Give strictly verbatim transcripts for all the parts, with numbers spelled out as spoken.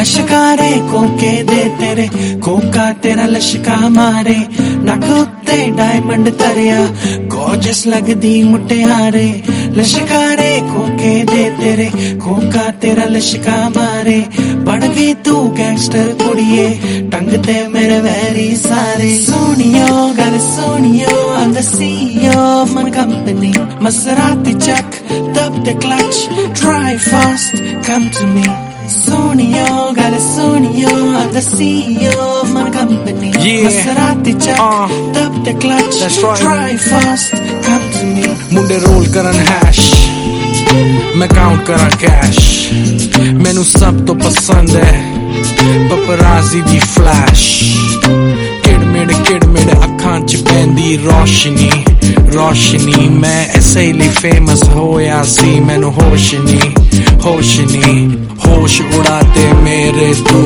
लश्कारे कोके दे तेरे कोका तेरा लश्का मारे नक उत्ते डायमंड तरिया गॉर्जस लगदी मुटियारे लश्कारे कोके दे तेरे कोका तेरा लश्का मारे बड़ भी तू गैंगस्टर कुड़िए टंग ते मेरे वैरी सारे सोनियो गल सोनियो I'm the C E O of my company Maserati check tap the clutch drive fast come to me Sonio, got a Sonio, I'm the C E O of my company. Yeah. Maserati check, uh, tap the clutch, that's right. Drive fast, come to me. मुंडे roll करन hash, मैं count करा cash, मैनू सब तो पसंद है, पपराजी दी flash, किड़मिड़ किड़मिड़ अखां च पैंदी रोशनी, रोशनी मैं ऐसे ही फेमस होया सी मैनू होश नी, होश नी, होश उड़ाते मेरे तू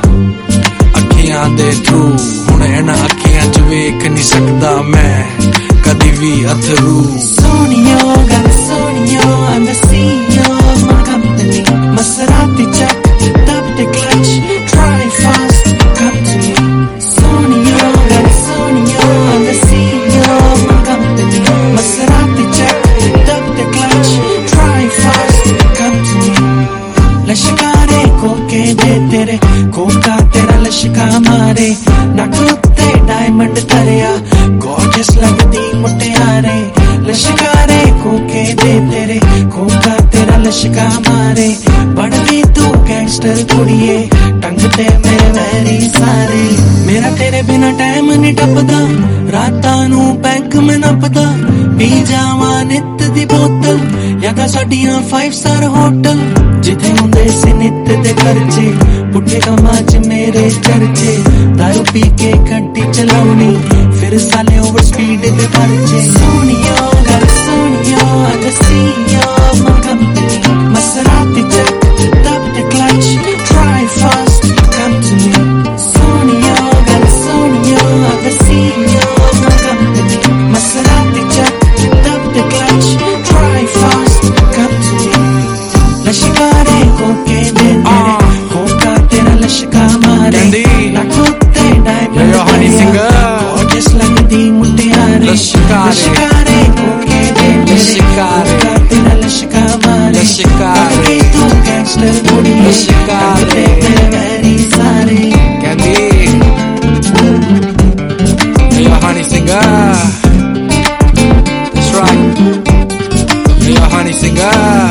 अखियां दे थ्रू हुण इन्हां अखियां च वेख नहीं सकदा मैं कदी भी अथरू Sonio, got a Sonio, I'm the C E O of my company. Maserati check, tap the clutch, drive fast, come to me. Sonio, got a Sonio, I'm the C E O of my company. Maserati check, tap the clutch, drive fast, come to me. लश्कारे कोके दे तेरे Coca तेरा लश्का मारे नक उत्ते diamond तरिया gorgeous लगदी मुटियारे लश्कारे कोके दे तेरे कोका तेरा लश्का मारे बड़ भी तू गैंगस्टर कुड़िए टंग ते मेरे वैरी सारे मेरा तेरे बिना टाइम नहीं टपदा रातां नू बैंक में नपदा पी जावा नित दी बोतल या तां साडियां फाइव स्टार होटल जिथे हुंदे सी नित दे खर्चे पुट्ठे कम्मां च मेरे चर्चे दारू पी के गड्डी चलाउनी फिर साले ओवर स्पीड दे परचे सोनियो गल सोनियो I'm the C E O of my company Maserati check tap the clutch drive fast come to me Sonio gel Sonio I'm the C E O of my company Maserati check tap the clutch drive fast come to me लश्कारे कोके दे तेरे Coca तेरा लश्का मारे नक उत्ते diamond gorgeous लगदी मुटियारे लश्कारे कोके दे तेरे Coca तेरा लश्का मारे लश्कारे तू गैंगस्टर कुड़ी लश्कारे तेरे वैरी सारे candy Yo honey singer that's right Yo honey singer